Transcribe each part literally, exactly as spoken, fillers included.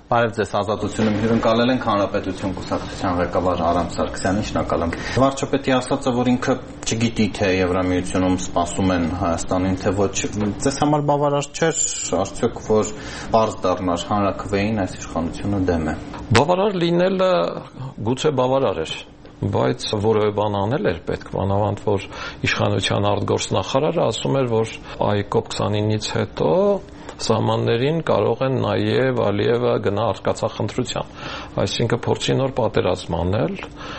Բարև ձեզ, Ազատությունում հյուրընկալել ենք Հանրապետություն կուսակցության ղեկավար Արամ Սարգսյանին, շնորհակալ եմ։ Վարչապետի ասածը, որ ինքը չգիտի, թե Եվրամիությունում սպասում են Հայաստանին, թե ոչ, ձեզ համար բավարար չէր արդյոք, որ պարզ դառնար հանրաքվեին այս իշխանությունը դեմ է։ Բավարար լինելը գուցե բավարար էր, բայց որևէ բան անել էր պետք, մանավանդ որ իշխանության արտգործնախարարը ասում էր, որ այ կոպ քսանինից հետո սահմաններին կարող են նաև Ալիևը գնա արկածախնդրության, այսինքն փորձի նոր պատերազմ անել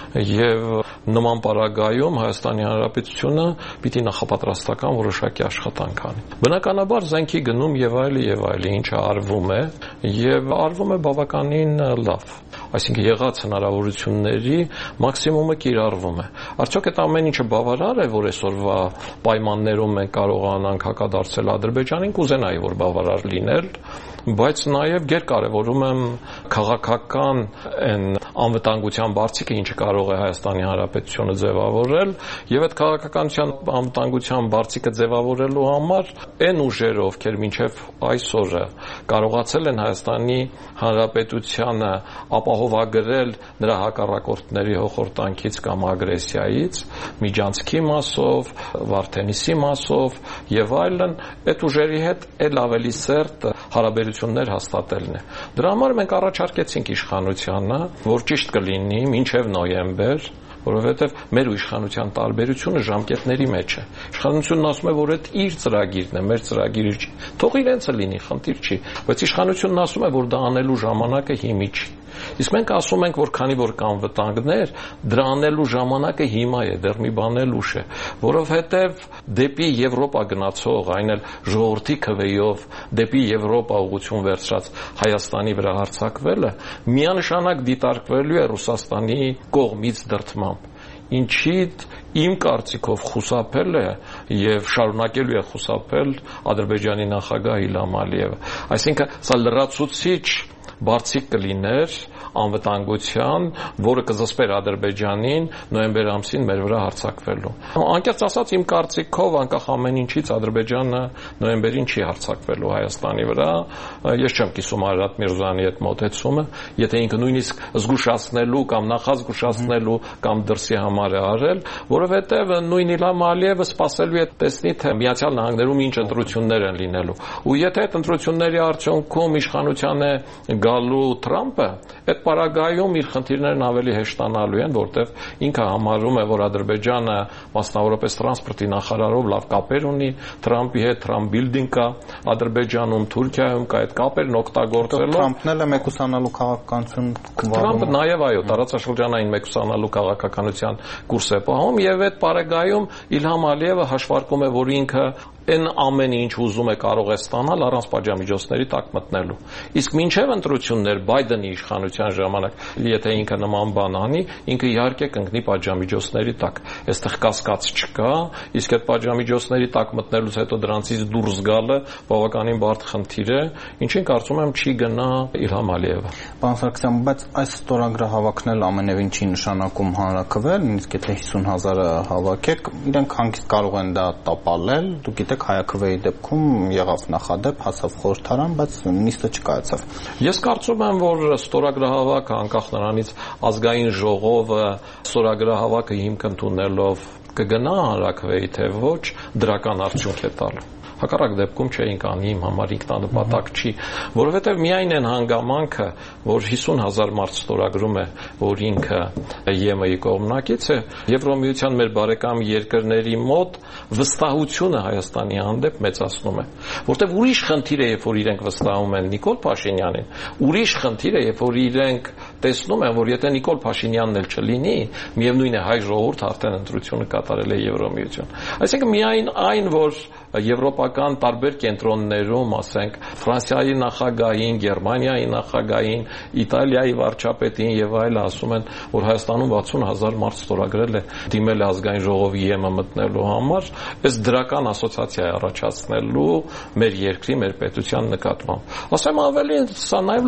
եւ նման պարագայում Հայաստանի Հանրապետությունը պիտի նախապատրաստական որոշակի աշխատանք անի։ Բնականաբար զենքի գնում եւ այլը եւ այլը, ինչը արվում է եւ արվում է բավականին լավ, այսինքն եղած հնարավորությունների մաքսիմումը կիրառվում է։ Արդյոք այդ ամեն ինչը բավարար է, որ այսօրվա պայմաններում մենք կարողանանք հակադարձել Ադրբեջանին, կուզենայի որ բավարար լինել, բայց նաև գերկարևորում եմ քաղաքական այն անվտանգության բարձիկը, ինչը կարող է Հայաստանի Հանրապետությունը ձևավորել, եւ այդ քաղաքականության անվտանգության բարձիկը ձևավորելու համար այն ուժերը, ովքեր մինչև այսօրը կարողացել են Հայաստանի Հանրապետությանը ապահովագրել նրա հակառակորդների հոխորտանքից կամ ագրեսիայից, միջանցքի մասով, Վարդենիսի մասով եւ այլն, այդ ուժերի հետ ել ավելի սերտ հարաբերություններ հաստատելն է։ Դրա համար մենք առաջարկեցինք իշխանությանը, որ ճիշտ կլինի մինչև նոյեմբեր, որովհետև մեր ու իշխանության տարբերությունը ժամկետների մեջ է։ Իշխանությունն ասում է, որ այդ իր ծրագիրն է, մեր ծրագիրը չի։ Թող իրենցը լինի, խնդիր չի, բայց իշխանությունն ասում է, որ դա անելու ժամանակը հիմի չի։ Իսկ մենք ասում ենք, որ քանի որ կան վտանգներ, դրա անելու ժամանակը հիմա է, դեռ մի բան էլ ուշ է, որովհետև դեպի Եվրոպա գնացող, այն էլ ժողովրդի քվեով դեպի Եվրոպա ուղղություն վերցրած Հայաստանի վրա հարձակվելը միանշանակ դիտարկվելու է Ռուսաստանի կողմից դրդմամբ, ինչի իմ կարծիքով խուսափել է եւ շարունակելու է խուսափել Ադրբեջանի նախագահ Իլհամ Ալիևը։ Այսինքն սա լրացուցիչ բարձիկ կլիներ անվտանգության, որը կզսպեր Ադրբեջանին նոյեմբեր ամսին մեր վրա հարձակվելու։ Անկեղծ ասած, իմ կարծիքով անկախ ամեն ինչից Ադրբեջանը նոյեմբերին չի հարձակվելու Հայաստանի վրա։ Ես չեմ կիսում Արարատ Միրզոյանի այդ մոտեցումը, եթե ինքը նույնիսկ զգուշացնելու կամ նախազգուշացնելու կամ դրսի համար է արել, որովհետև նույն Իլհամ Ալիևը սպասելու է տեսնի, թե Միացյալ Նահանգներում ինչ ընտրություններ են լինելու։ Ու եթե այդ ընտրությունների արդյունքում իշխանության է գալու Թրամփը, այդ պարագայում իր խնդիրներն ավելի հեշտանալու են, որտեղ ինքը համարում է, որ Ադրբեջանը մասնավորապես տրանսպորտի նախարարով լավ կապեր ունի Թրամփի հետ, Թրամփ բիլդինգ կա Ադրբեջանում, Թուրքիայում կա այդ կապերն օգտագործելով։ Թրամփն էլ է մեկուսանալու քաղաքականություն Թրամփը նաև այո, տարածաշրջանային մեկուսանալու քաղաքականության կուրս է պահում եւ այդ պարագայում Իլհամ Ալիևը հաշվարկում է, որ ինքը այն ամեն ինչ ուզում է կարող է ստանալ առանց պատժամիջոցների տակ մտնելու։ Իսկ մինչև ընտրություններ Բայդենի իշխանության ժամանակ, եթե ինքը նման բան անի, ինքը իհարկե կընկնի պատժամիջոցների տակ։ Այստեղ կասկած չկա, իսկ այդ պատժամիջոցների տակ մտնելուց հետո դրանցից դուրս գալը բավականին բարդ խնդիր է, ինչին կարծում եմ չի գնա Իլհամ Ալիևը։ Պարոն Սարգսյան, բայց այս ստորագրը հավաքնել ամենևին չի նշանակում հանրաքվեել, նույնիսկ եթե հիսուն հազարը հավաքեք, իրենք հանգիստ կարող են դա տապալել, դուք գիտեք հայաքվեի դեպքում եղավ նախադեպ, հասավ խորհրդարան, բայց նիստը չկայացավ։ Ես կարծում եմ, որ ստորագրահավաքը անկախ նրանից ազգային ժողովը ստորագրահավաքը հիմք ընդունելով կգնա հանրաքվեի, թե ոչ, դրական արդյունք է տալու։ Հակառակ դեպքում չէինք անի, իմ համար ինքնանպատակ չի, որովհետև միայն այն հանգամանքը, որ հիսուն հազար մարդ ստորագրում է, որ ինքը ԵՄ-ի կողմնակից է, Եվրոմիության մեր բարեկամ երկրների մոտ վստահությունը Հայաստանի հանդեպ մեծացնում է, որտեղ ուրիշ խնդիր է, երբ որ իրենք վստահում են Նիկոլ Փաշինյանին, ուրիշ խնդիր է, երբ որ իրենք տեսնում են, որ եթե Նիկոլ Փաշինյանն էլ չլինի, միևնույն է հայ ժողովուրդ արդեն ընտրությունը կատարել է Եվրոմիություն։ Այսինքն միայն այն, որ եվրոպական տարբեր կենտրոններում, ասենք, Ֆրանսիայի նախագահին, Գերմանիայի նախագահին, Իտալիայի վարչապետին եւ այլն ասում են, որ Հայաստանում վաթսուն հազար մարդ ստորագրել է, դիմել է ազգային ժողովի ԵՄ մտնելու համար, այս դրական ասոցիացիա է առաջացնելու մեր երկրի, մեր պետության նկատմամբ։ Ասեմ ավելին, սա նաեւ լուրջ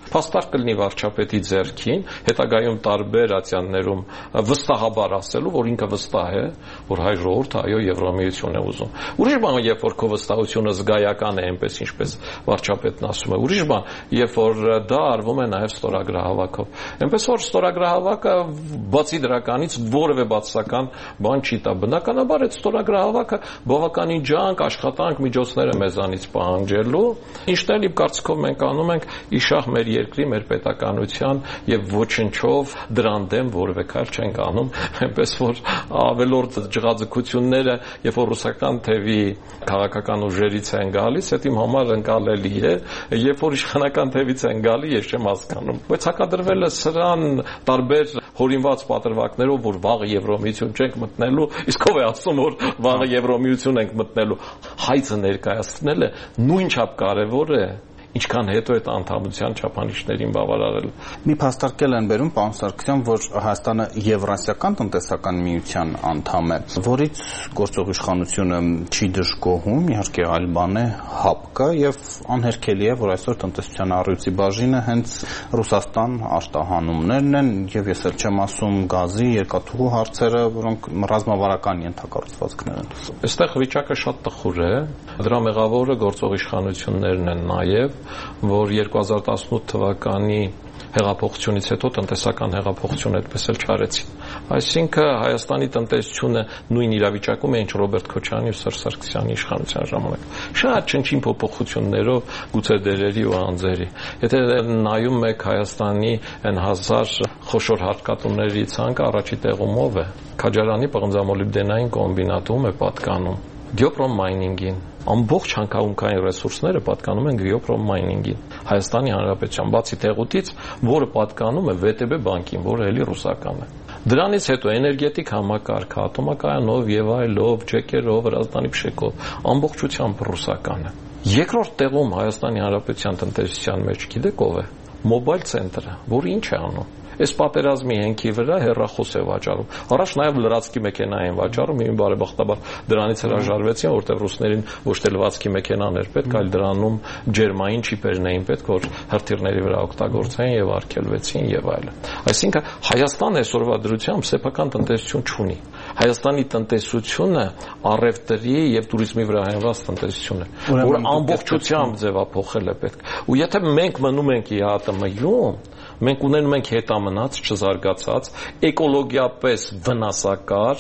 Փաստարկ կլինի վարչապետի ձեռքին, հետագայում տարբեր ացիաններում վստահաբար ասելու, որ ինքը վստահ է, որ հայ ժողովուրդը այո Եվրամիություն է ուզում։ Ուրիշ բան, երբ որ քո վստահությունը զգայական է, այնպես ինչպես վարչապետն ասում է։ Ուրիշ բան, երբ որ դա արվում է նաև ստորագրահավաքով։ Այնպես որ ստորագրահավաքը բացի դրականից որևէ բացասական բան չի տա։ Բնականաբար այդ ստորագրահավաքը բավականին ջանք, աշխատանք, միջոցներ է մեզանից պահանջելու, ինչն էլ իմ կարծիքով մենք անում ենք իշահ մեր երկրի, մեր պետականության եւ ոչնչով դրան դեմ որևէ քայլ չենք անում, այնպես որ ավելորդ ջղաձգությունները, երբ որ ռուսական թևի քաղաքական ուժերից են գալիս, դա իմ համար ընկալելի է, երբ որ իշխանական թևից են գալի, ես չեմ հասկանում։ Բայց հակադրվել է սրան տարբեր հորինված պատրվակներով, որ վաղը Եվրոմիություն չենք մտնելու, իսկ ով է ասում, որ վաղը Եվրոմիություն ենք մտնելու։ Հայցը ներկայացնելը նույնչափ կարևոր է, ինչքան հետո այդ անդամության չափանիշներին բավարարել։ Մի փաստարկել են բերում, պարոն Սարգսյան, որ Հայաստանը Եվրասիական տնտեսական միության անդամ է, որից գործող իշխանությունը չի դժգոհում, իհարկե այլ բան է հապկը, եւ անհերքելի է, որ այսօր տնտեսության առյուծի բաժինը հենց Ռուսաստան արտահանումներն են, եւ ես էլ չեմ ասում գազի, երկաթուղու հարցերը, որոնք ռազմավարական ենթակառուցվածքներ են։ Այստեղ վիճակը շատ տխուր է, դրա մեղավորը գործող իշխանություններն են նաեւ, որ երկու հազար տասնութ թվականի հեղափոխությունից հետո տնտեսական հեղափոխություն այդպես էլ չարեցին։ Այսինքն Հայաստանի տնտեսությունը նույն իրավիճակում է, ինչ Ռոբերտ Քոչարյանի ու Սերժ Սարգսյանի իշխանության ժամանակ։ Շատ չնչին փոփոխություններով, գուցե դերերի ու անձերի։ Եթե նայում եք Հայաստանի այն հազար խոշոր հարկատուների ցանկը, առաջի տեղում ով է։ Քաջարյանի պղնձամոլիբդենային կոմբինատում է պատկանում Գյոպրոմ մայնինգին։ Ամբողջ հանքահունքային ռեսուրսները պատկանում են Գյոպրոմ մայնինգին, Հայաստանի Հանրապետության, բացի Թեղուտից, որը պատկանում է վե տե բե բանկին, որը էլի ռուսական է։ Դրանից հետո էներգետիկ համակարգը, ատոմակայանով եւ այլով, ջեկերով, Հրազդանի փշեկով, ամբողջությամբ ռուսական է։ Երկրորդ տեղում Հայաստանի Հանրապետության տնտեսության մեջ գիտեք ով է։ Մոբայլ ցենտրը, որը ինչ է անում։ Այս պատերազմի հենքի վրա հեռախոս է վաճառում։ Առաջ նաև լրացքի մեքենա են վաճառում, իմ բարեբախտաբար դրանից հրաժարվեցին, որտեղ ռուսներին ոչ թե լրացքի մեքենաներ պետք, այլ դրանում ջերմային չիպերն էին պետք, որ հրթիռների վրա օգտագործեին եւ արգելվեցին եւ այլն։ Այսինքն Հայաստանը այսօրվա դրությամբ սեփական տնտեսություն չունի։ Հայաստանի տնտեսությունը առևտրի եւ туриզմի վրա հենված տնտեսություն է, որ ամբողջությամբ ձևափոխել է պետք։ Ու եթե մենք մնում ենք ԵԱՏՄ-ում, մենք ունենում ենք հետամնաց, չզարգացած, էկոլոգիապես վնասակար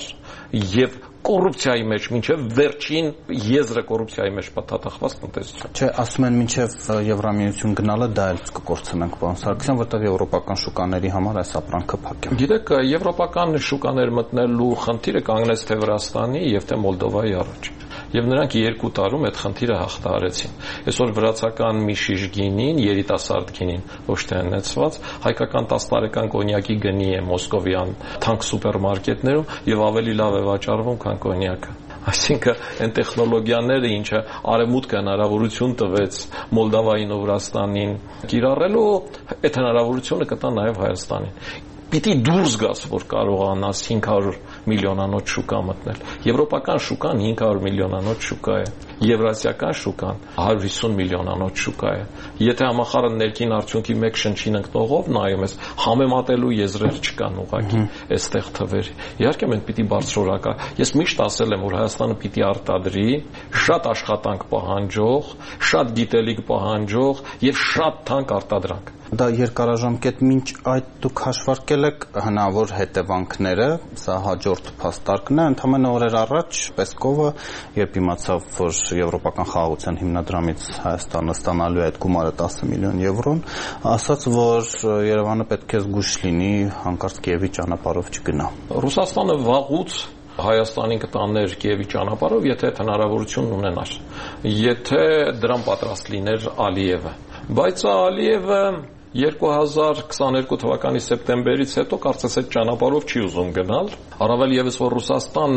եւ կոռուպցիայի մեջ, մինչև վերջին եզրը կոռուպցիայի մեջ պատաթախված տնտեսություն։ Չէ, ասում են մինչև Եվրամիություն գնալը դա էլ կկորցնենք, պարոն Սարգսյան, որտեղ եվրոպական շուկաների համար այս ապրանքը փակ է։ Գիտեք, եվրոպական շուկաներ մտնելու խնդիրը կանգնեց թե Վրաստանի եւ թե Մոլդովայի առաջ։ Եվ նրանք երկու տարում այդ խնդիրը հաղթահարեցին։ Այսօր վրացական մի շիշ գինին, երիտասարդ գինին, ոչ թե հնեցված, հայկական տասը տարեկան կոնյակի գնի է մոսկովյան թանկ սուպերմարկետներում եւ ավելի լավ է վաճառվում, քան կոնյակը։ Այսինքն այն տեխնոլոգիաները, ինչը արևմուտքը հնարավորություն տվեց Մոլդովային ու Վրաստանին կիրառելու, այդ հնարավորությունը կտա նաեւ Հայաստանին։ Պիտի դուրս գաս, որ կարողանաս հինգ հարյուր միլիոնանոց շուկա մտնել։ Եվրոպական շուկան հինգ հարյուր միլիոնանոց շուկա է, եվրասիական շուկան հարյուր հիսուն միլիոնանոց շուկա է։ Եթե համախառն ներքին արդյունքի մեկ շնչին ընկնողով նայում ես, համեմատելու եզրեր չկան ուղղակի այստեղ թվերի։ Իհարկե մենք պիտի բարձրորակա։ Ես միշտ ասել եմ, որ Հայաստանը պիտի արտադրի շատ աշխատանք պահանջող, շատ գիտելիք պահանջող եւ շատ թանկ արտադրանք։ Դա երկարաժամկետ մինչ այդ դուք հաշվարկել եք հնարավոր հետևանքները, սա հաջորդ փաստարկն է, ընդամենը օրեր առաջ Պեսկովը, երբ իմացավ, որ եվրոպական խաղաղության հիմնադրամից Հայաստանը ստանալու է այդ գումարը տասը միլիոն եվրոն, ասաց, որ Երևանը պետք է զգույշ լինի, հանկարծ Կիևի ճանապարհով չգնա։ Ռուսաստանը վաղուց Հայաստանին կտաներ Կիևի ճանապարհով, եթե այդ հնարավորությունն ունենար, եթե դրան պատրաստ լիներ Ալիևը։ Բայց Ալիևը երկու հազար քսաներկու թվականի սեպտեմբերից հետո կարծես այդ ճանապարհով չի ուզում գնալ, առավել եւս որ Ռուսաստանը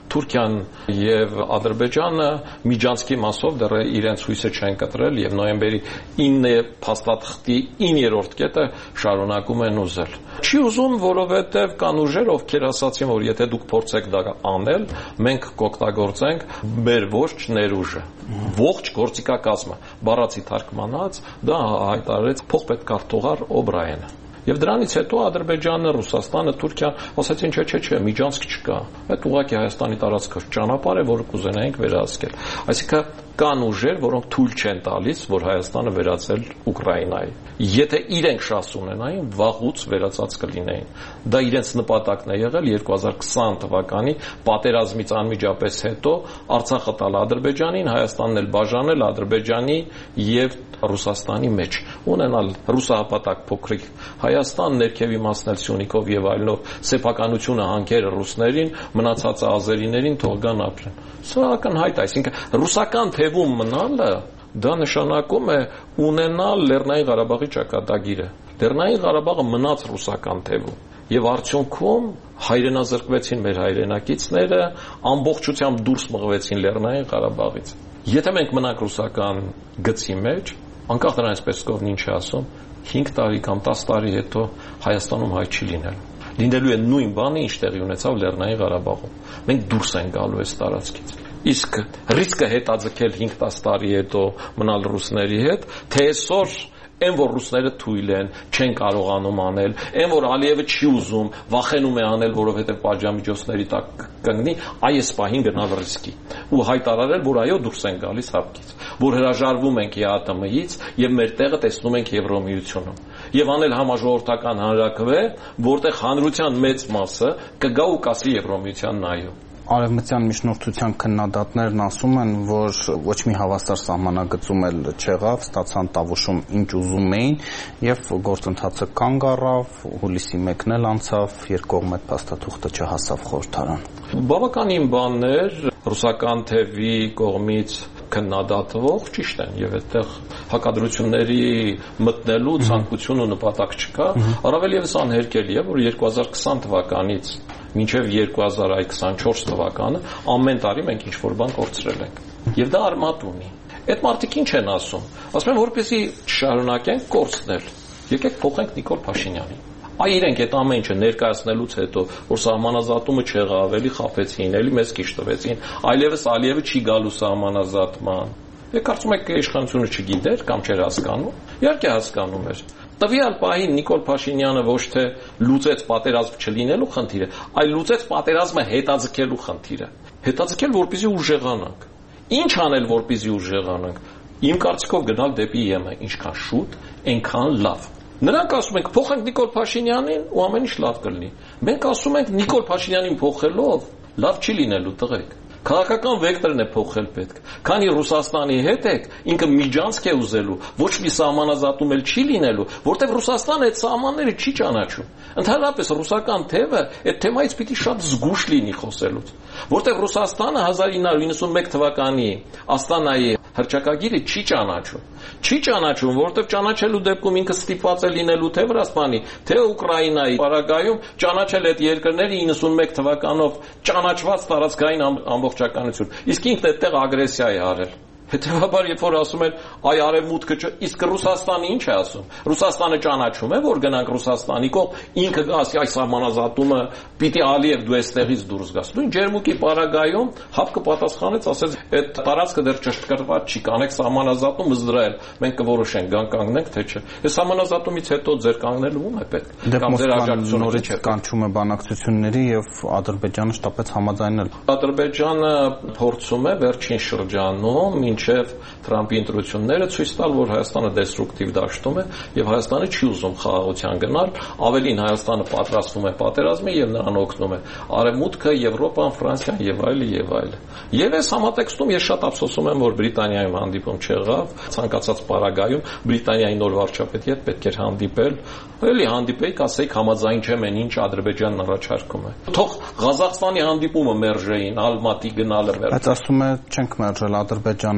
Թուրքիան եւ Ադրբեջանը միջանցքի մասով դեռ իրենց հույսը չեն կտրել եւ նոյեմբերի ինը փաստաթղթի իններորդ կետը շարունակում են ուզել։ Չի ուզում, որովհետեւ կան ուժեր, ովքեր ասացին, որ եթե դուք փորձեք դա անել, մենք կօգտագործենք մեր ողջ ներուժը, ողջ գործիքակազմը։ Բառացի թարգմանած դա հայտարարեց փոխպետքարտուղար Օբրայենը։ Եվ դրանից հետո Ադրբեջանը, Ռուսաստանը, Թուրքիան ասացին չէ, չէ, չէ, միջանցք չկա։ Այդ ուղղակի Հայաստանի տարածքը ճանապարհ է, որը կուզենայինք վերահսկել։ Այսինքն կան ուժեր, որոնք թույլ չեն տալիս, որ Հայաստանը վերածել Ուկրաինայի։ Եթե իրենք շահս ունենային, վաղուց վերածած կլինեին։ Դա իրենց նպատակն է եղել երկու հազար քսան թվականի պատերազմից անմիջապես հետո Արցախը տալ Ադրբեջանին, Հայաստանն էլ բաժանել Ադրբեջանի եւ Ռուսաստանի մեջ, ունենալ ռուսահապատակ փոքրիկ Հայաստան, ներքևի մասնել Սյունիքով եւ այլնով, սեփականությունը հանքերը ռուսներին, մնացածը ազերիներին թող գան ապրեն։ Սա ակնհայտ է, այսինքն ռուսական թևում մնալը դա նշանակում է ունենալ Լեռնային Ղարաբաղի ճակատագիրը։ Լեռնային Ղարաբաղը մնաց ռուսական թևում եւ արդյունքում հայրենազրկվեցին մեր հայրենակիցները, ամբողջությամբ դուրս մղվեցին Լեռնային Ղարաբաղից։ Եթե մենք մնանք ռուսական գծի մեջ, անկախ նրանից Պեսկովն ինչ է ասում, հինգ տարի կամ տասը տարի հետո Հայաստանում հայ չի լինել։ Լինելու է նույն բանը, ինչ տեղի ունեցավ Լեռնային Ղարաբաղում։ Մենք դուրս ենք գալու այս տարածքից։ Իսկ ռիսկը հետաձգել հինգ-տասը տարի հետո մնալ ռուսների հետ, թե այսօր այն որ ռուսները թույլ են, չեն կարողանում անել, այն որ Ալիևը չի ուզում, վախենում է անել, որովհետև պատժամիջոցների տակ կընկնի, այս պահին գնալ ռիսկի ու հայտարարել, որ այո դուրս են գալիս հապկից, որ հրաժարվում ենք ԵԱՏՄ-ից եւ մեր տեղը տեսնում ենք Եվրոմիությունում եւ անել համաժողովրդական հանրաքվե, որտեղ հանրության մեծ մասը կգա ու կասի Եվրոմիության նայո։ Արևմտյան միջնորդության քննադատներն ասում են, որ ոչ մի հավասար սահմանագծում էլ չեղավ, ստացան տավուշում ինչ ուզում էին եւ գործընթացը կանգ առավ, հուլիսի մեկն էլ անցավ, երկկողմ այդ փաստաթուղթը չհասավ խորհրդարան։ Բավականին բաններ ռուսական թևի կողմից քննադատվող ճիշտ են եւ այդտեղ հակադրությունների մտնելու ցանկություն ու նպատակ չկա, առավել եւս անհերքելի է, որ երկու հազար քսան թվականից մինչև երկու հազար քսանչորս թվականը ամեն տարի մենք ինչ-որ բան կորցրել ենք։ Եվ դա արմատ ունի։ Այդ մարդիկ ինչ են ասում։ Ասում են, որպեսզի չշարունակենք կորցնել, եկեք փոխենք Նիկոլ Փաշինյանին։ Այ իրենք այդ ամեն ինչը ներկայացնելուց հետո, որ սահմանազատումը չեղավ, ավելի խաբեցին, էլի մեզ քիչ տվեցին, այլևս Ալիևը չի գալու սահմանազատման։ Եվ կարծում եք իշխանությունը չգիտեր կամ չէր հասկանում։ Իհարկե հասկանում էր։ Տվյալ պահին Նիկոլ Փաշինյանը ոչ թե լուծեց պատերազմ չլինելու խնդիրը, այլ լուծեց պատերազմը հետաձգելու խնդիրը։ Հետաձգել, որպեսզի ուժեղանանք։ Ինչ անել, որպեսզի ուժեղանանք։ Իմ կարծիքով գնալ դեպի ԵՄ, ինչքան շուտ, այնքան լավ։ Նրանք ասում են, փոխենք Նիկոլ Փաշինյանին ու ամեն ինչ լավ կլինի։ Մենք ասում ենք, Նիկոլ Փաշինյանին փոխելով լավ չի լինելու, տղեկ։ Քաղաքական վեկտորն է փոխել պետք։ Քանի Ռուսաստանի հետ եք, ինքը միջանցք է ուզելու, ոչ մի սահմանազատում էլ չի լինելու, որտեղ Ռուսաստանը այդ սահմանները չի ճանաչում։ Ընդհանրապես ռուսական թևը այդ թեմայից պիտի շատ զգուշ լինի խոսելուց, որտեղ Ռուսաստանը հազար ինը հարյուր իննսունմեկ թվականի Աստանայի հռչակագիրը չի ճանաչում։ Չի ճանաչում, որտեղ ճանաչելու դեպքում ինքը ստիպված է լինելու թե Վրաստանի, թե Ուկրաինայի պարագայում ճանաչել այդ երկրների իննսունմեկ թվականով ճանաչված տարածքային ամբողջականություն։ Իսկ ինքն այդտեղ ագրեսիա է արել։ Հետևաբար, երբ որ ասում են, այ արևմուտքը, իսկ Ռուսաստանը ինչ է ասում։ Ռուսաստանը ճանաչում է, որ գնանք Ռուսաստանի կողմ, ինքը գասի այս սահմանազատումը պիտի Ալիև դու այստեղից դուրս գաս։ Նույն Ջերմուկի պարագայում ՀԱՊԿ պատասխանեց, ասեց, այդ տարածքը դեռ ճշտկրված չի, կանեք սահմանազատում Իսրայել, մենք կորոշենք, գան կանգնենք, թե չէ։ Այս սահմանազատումից հետո ձեր կանգնելը ում է պետք։ Կամ ձեր աջակցությունը նորից կանչում է բանակցությունների եւ Ադրբեջանը շտապեց համաձայնել։ Ադրբեջանը փորձում է վերջին շրջանում մինչև Թրամփի ընտրությունները ցույց տալ, որ Հայաստանը դեստրուկտիվ դաշտում է եւ Հայաստանը չի ուզում խաղաղության գնալ, ավելին Հայաստանը պատրաստվում է պատերազմի եւ նրան օգնում է Արևմուտքը, Եվրոպան, Ֆրանսիան եւ այլը եւ այլը։ Եվ այս համատեքստում ես շատ ափսոսում եմ, որ Բրիտանիայում հանդիպում չեղավ, ցանկացած պարագայում Բրիտանիայի նոր վարչապետի հետ պետք էր հանդիպել, էլի հանդիպեիք, ասեիք համաձայն չեմ են ինչ Ադրբեջանն առաջարկում է։ Թող Ղազախստանի հանդիպումը մերժեին, Ալմատի գնալը մերժ։ Բայց ասում է չենք մերժել, Ադրբեջանն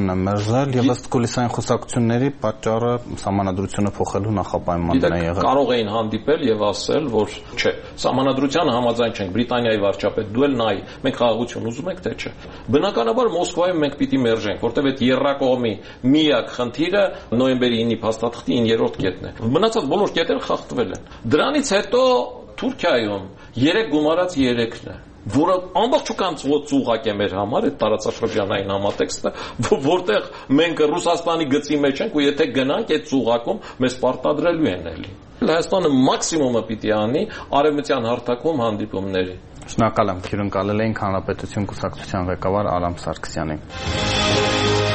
Սարգսյանն է մերժել եւ ըստ կուլիսային խոսակցությունների պատճառը սահմանադրությունը փոխելու նախապայմանն է եղել։ Կարող էին հանդիպել եւ ասել, որ չէ, սահմանադրությանը համաձայն չենք, Բրիտանիայի վարչապետ, դու էլ նայ, մենք խաղաղություն ուզում ենք թե չէ։ Բնականաբար Մոսկվայում մենք պիտի մերժենք, որտեղ այդ երրակողմի միակ խնդիրը նոյեմբերի ինի փաստաթղթի իններորդ կետն է։ Մնացած բոլոր կետերը խախտվել են։ Դրանից հետո Թուրքիայում երեք գումարած երեքն է, որը ամբողջական ծուղակ է մեր համար, այդ տարածաշրջանային համատեքստը, որտեղ մենք Ռուսաստանի գծի մեջ ենք ու եթե գնանք այդ ծուղակում մեզ պարտադրելու են էլի։ Հայաստանը մաքսիմումը պիտի անի արևմտյան հարթակում հանդիպումների։ Շնորհակալ եմ, հյուրընկալել էինք Հանրապետություն կուսակցության ղեկավար Արամ Սարգսյանին։